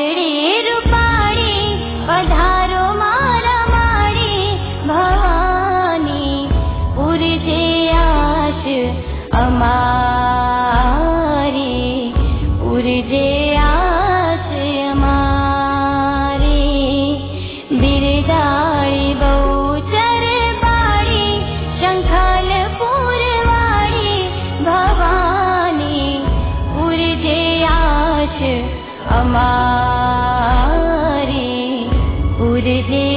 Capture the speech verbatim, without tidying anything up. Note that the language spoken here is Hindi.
पातड़ी रूपाणी पधारो मारा मारी भवानी उर्जे आश अमारी उर्जे आश अमारी बिरदाई बहुचर बाड़ी शंखाल पुरवाड़ी भवानी उर्जे आश अमारी उर्जे